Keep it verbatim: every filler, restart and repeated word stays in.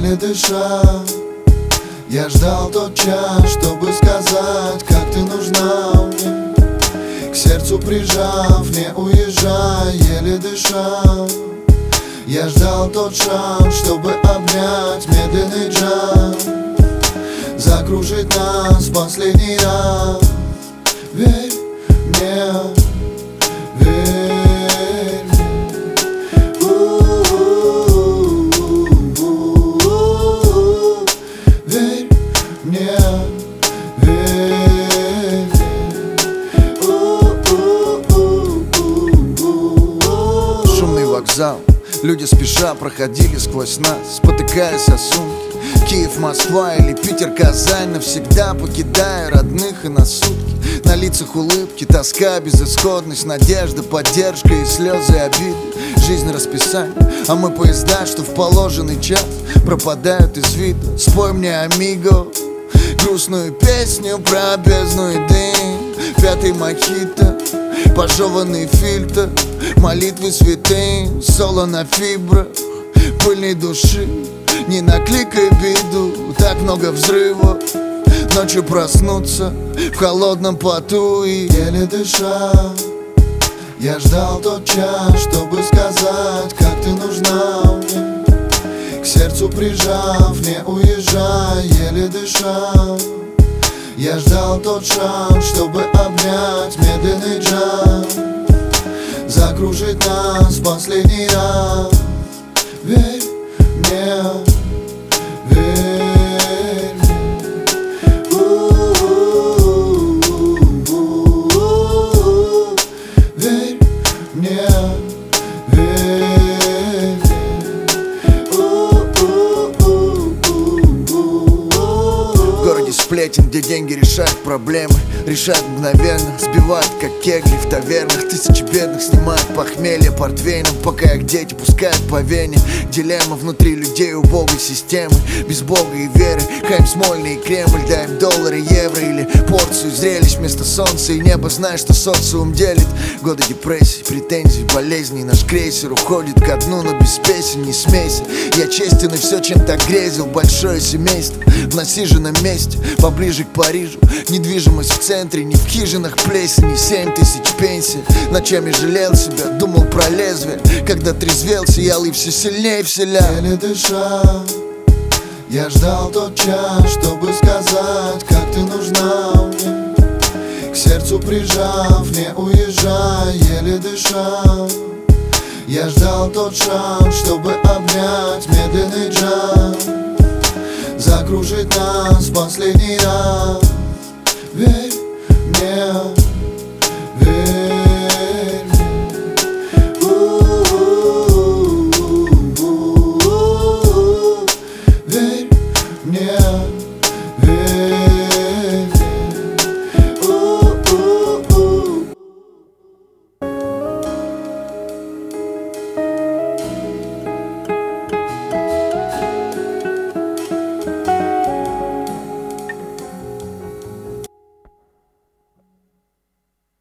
еле дыша. Я ждал тот час, чтобы сказать, как ты нужна мне. К сердцу прижав, не уезжай, еле дыша. Я ждал тот шанс, чтобы обнять медленный джаз, закружить нас в последний раз. Верь мне, верь мне. У-у-у-у-у-у. Верь мне, верь мне. У-у-у-у-у-у. Шумный вокзал, люди спеша проходили сквозь нас, спотыкаясь о сумки. Киев, Москва или Питер, Казань, навсегда покидая родных и на сутки. На лицах улыбки, тоска, безысходность, надежда, поддержка и слезы обиды. Жизнь расписание, а мы поезда, что в положенный час пропадают из вида. Спой мне, амиго, грустную песню про бездну и дым. Пятый мохито, пожеванный фильтр, молитвы святым, соло на фибрах пыльной души. Не накликай беду, так много взрывов. Ночью проснуться в холодном поту и еле дыша. Я ждал тот час, чтобы сказать, как ты нужна мне. К сердцу прижав, не уезжай, еле дыша. Я ждал тот шанс, чтобы обнять медленный джаз, закружить нас в последний раз. Верь мне, верь мне. У-у-у-у-у-у. Верь мне, верь мне. У-у-у-у-у-у. в городе сплетен, где деньги решают проблемы, решают мгновенно, сбивают как кегли в тавернах. Тысячи бедных снимают похмелье портвейном, пока их дети пускают по вене. Дилемма внутри людей убогой системы, без бога и веры. Хайм Смольный и Кремль, дай им доллары, евро или порцию зрелищ вместо солнца и неба. Знаешь, что социум делит. Годы депрессий, претензий, болезней. Наш крейсер уходит ко дну, но без песен не смейся. Я честен и все, чем так грезил. Большое семейство в насиженном месте, поближе к Парижу. Недвижимость в центре, не в хижинах плесени. Семь тысяч пенсий. Ночами жалел себя, думал про лезвие. Когда трезвел, сиял и все сильнее вселял. Еле дыша. Я ждал тот час, чтобы сказать, как ты нужна мне. К сердцу прижав, не уезжай, еле дыша. Я ждал тот шанс, чтобы обнять медленный джаз, закружить нас в последний раз. Верь мне.